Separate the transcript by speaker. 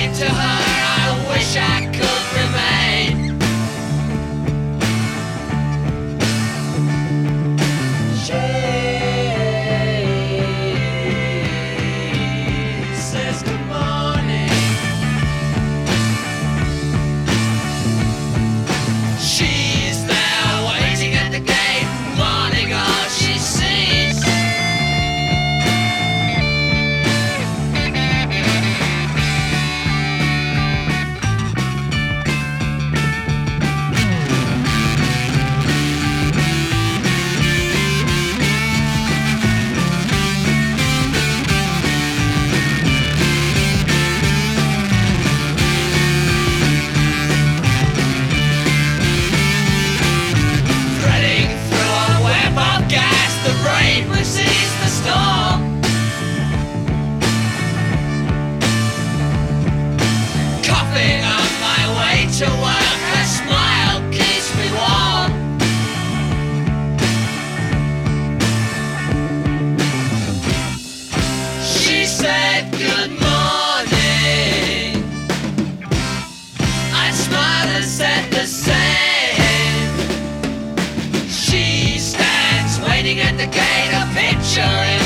Speaker 1: said to her, I wish I could remain. She says good morning. She's there waiting at the gate, wanting all she sees. Threading through a web of gas, the rain precedes the storm. Coughing on my way to work, her smile keeps me warm. She said good morning. I smiled and said the same. She stands waiting at the gate, a picture in